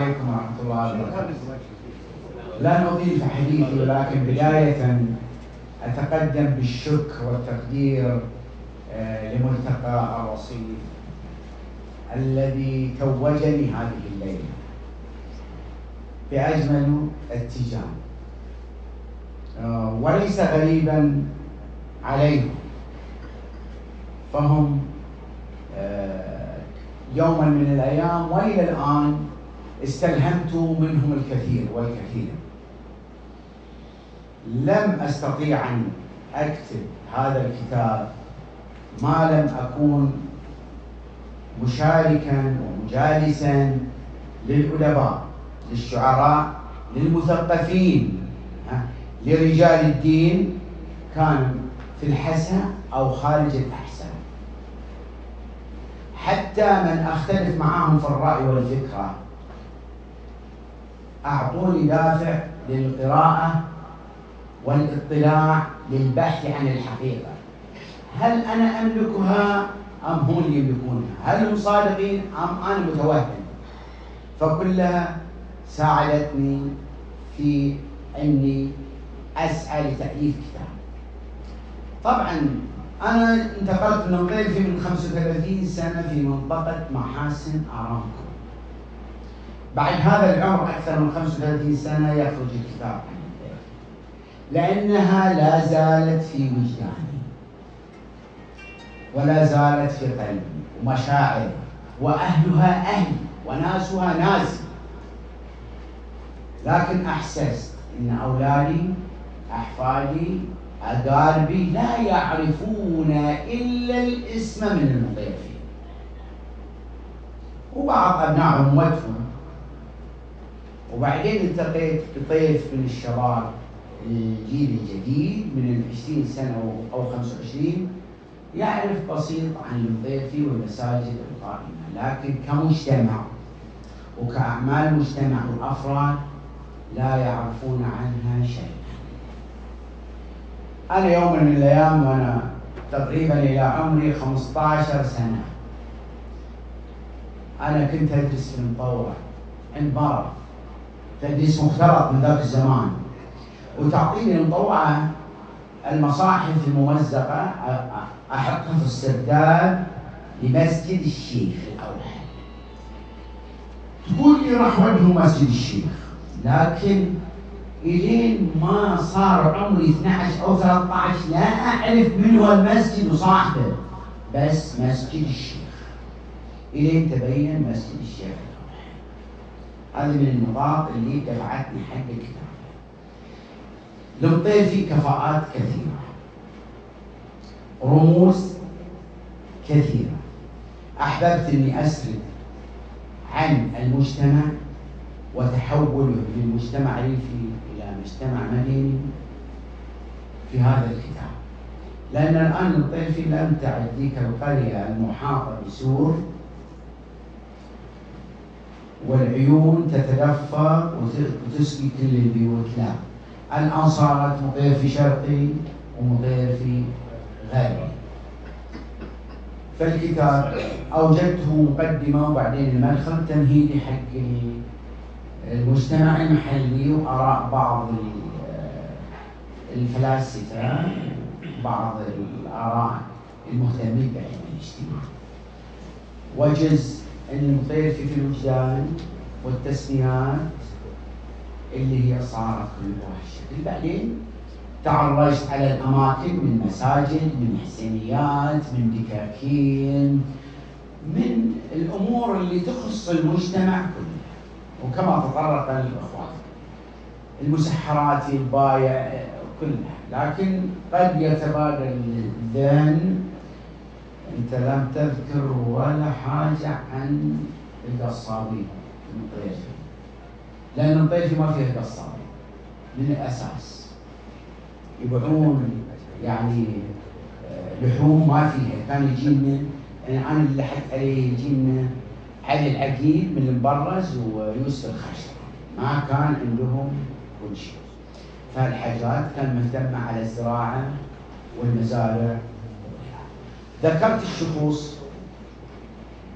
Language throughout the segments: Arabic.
عليكم ورحمة الله وبركاته. لن أضيف حديثي، ولكن بداية أتقدم بالشكر والتقدير لملتقى الرصيف الذي توجني هذه الليلة بأجمل اتجاه، وليس غريبا عليهم، فهم يوما من الأيام وإلى الآن استلهمت منهم الكثير والكثير. لم أستطيع أن أكتب هذا الكتاب ما لم أكون مشاركا ومجالسا للأدباء، للشعراء، للمثقفين، لرجال الدين، كانوا في الحسا أو خارج الأحسا، حتى من أختلف معهم في الرأي والفكرة أعطوني دافع للقراءة والاطلاع للبحث عن الحقيقة. هل أنا أملكها أم هم اللي يملكونها؟ هل هم صادقين أم أنا متوهم؟ فكلها ساعدتني في أني أسعى لتأليف كتاب. طبعا أنا انتقلت من الطيف من 35 سنة في منطقة محاسن آرامكو. بعد هذا العمر أكثر من 35 سنة يخرج الكتاب عن الطيف، لأنها لا زالت في وجداني ولا زالت في قلبي ومشاعري، وأهلها أهلي وناسها ناسي. لكن أحسست أن أولادي، أحفادي، أقاربي لا يعرفون إلا الاسم من المطيفين، وبعض أبناء أمتهم. وبعدين التقيت بطيف من الشباب، الجيل الجديد من 20 سنة أو 25 يعرف بسيط عن المطيفي والمساجد القائمة، لكن كمجتمع وكأعمال مجتمع والأفراد لا يعرفون عنها شيئا. أنا يوم من الأيام وأنا تقريبا إلى عمري 15 سنة أنا كنت أدرس في المطورة عند مرض، تدريس مختلط من ذاك الزمان، وتعطيني المطوعة المصاحف الممزقة أحطها في السرداب لمسجد الشيخ الأوحد. تقول لي راح وجهه مسجد الشيخ، لكن إلين ما صار عمري 12 أو 13 لا أعرف من هو المسجد وصاحبه، بس مسجد الشيخ. إلين تبين مسجد الشيخ الأوحد. هذه من النقاط اللي دفعتني حق الكتاب. للطيفي كفاءات كثيرة، رموز كثيرة. أحببت أني أسرد عن المجتمع وتحوله من مجتمع ريفي إلى مجتمع مدني في هذا الكتاب، لأن الآن الطيفي لم تعد ذيك القرية المحاطة بسور والعيون تتدفق وتسقي كل البيوت، لا، الآن صارت مطيفي شرقي ومطيفي غربي. فالكتاب أوجدته مقدمة وبعدين المدخل تمهيدي حق المجتمع المحلي وآراء بعض الفلاسفة، بعض الآراء المهتمين بعلم الاجتماع، وجزء المطيفي في الوجدان والتسميات اللي هي صارت بهذا الشكل. بعدين تعرجت على الأماكن من مساجد، من حسينيات، من دكاكين، من الأمور اللي تخص المجتمع كله. وكما تطرق الإخوان المسحرات، البايع، كلها. لكن قد يتبادل الذهن أنت لم تذكر ولا حاجة عن القصابين الطيفي، لأن الطيفي ما فيه قصابين من الأساس، يبيعون يعني لحوم ما فيها. كان يجينا، يعني أنا اللي لحقت عليه، يجينا علي العقيد من المبرز ويوسف الخشب، ما كان عندهم كل شيء. فالحاجات كان مهتمة على الزراعة والمزارع. ذكرت الشخوص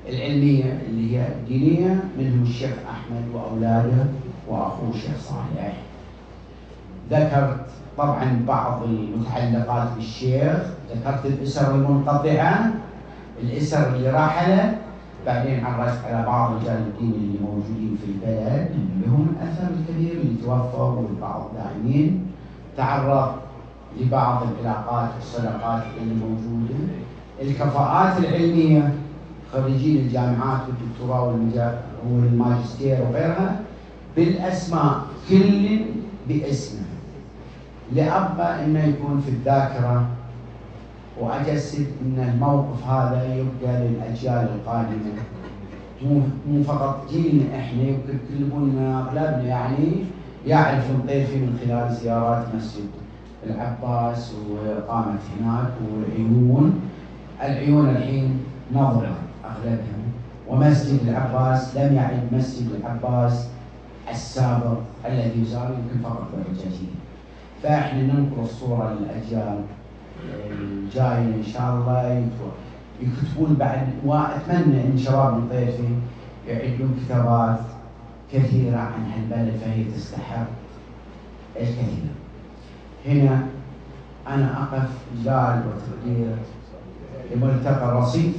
العلمية اللي هي الدينية، منهم الشيخ أحمد وأولاده وأخوه الشيخ صالح. ذكرت طبعا بعض المتعلقات بالشيخ، ذكرت الأسر المنقطعة، الأسر اللي راحلت، بعدين عرجت على بعض رجال الدين اللي موجودين في البلد اللي لهم الأثر الكبير اللي توفوا والبعض داعمين، تعرض لبعض العلاقات والصداقات اللي موجودة، الكفاءات العلمية، خريجين الجامعات والدكتوراه والماجستير وغيرها، بالأسماء كل باسمه، لأبقى إنه يكون في الذاكرة، وأجسد إن الموقف هذا يبقى للأجيال القادمة، مو فقط جيلنا إحنا، يمكن كلنا أغلبنا يعني يعرف المطيرفي من خلال زيارات مسجد العباس وقامت هناك، والعيون الحين نظرة أغلبها، ومسجد العباس لم يعد مسجد العباس السابق الذي يزار يمكن فقط بالرجاجيل. فإحنا ننقل الصورة للأجيال الجاية إن شاء الله يكتبون بعد، وأتمنى إن شباب المطيرفي يعدون كتابات كثيرة عن هالبلد، فهي تستحق الكثير. هنا أنا أقف إجلال وتقدير لملتقى الرصيف،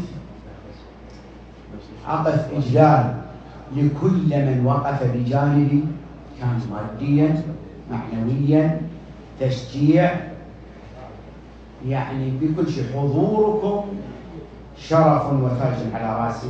أقف إجلال لكل من وقف بجانبي، كان ماديا معنويا تشجيع، يعني بكل شيء. حضوركم شرف وتاج على راسي،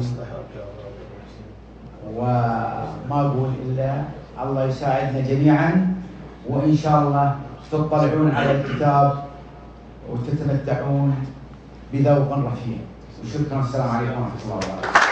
وما أقول إلا الله يساعدنا جميعا، وإن شاء الله تطلعون على الكتاب وتتمتعون بذوق رفيع. وشكرا، السلام عليكم ورحمة الله وبركاته.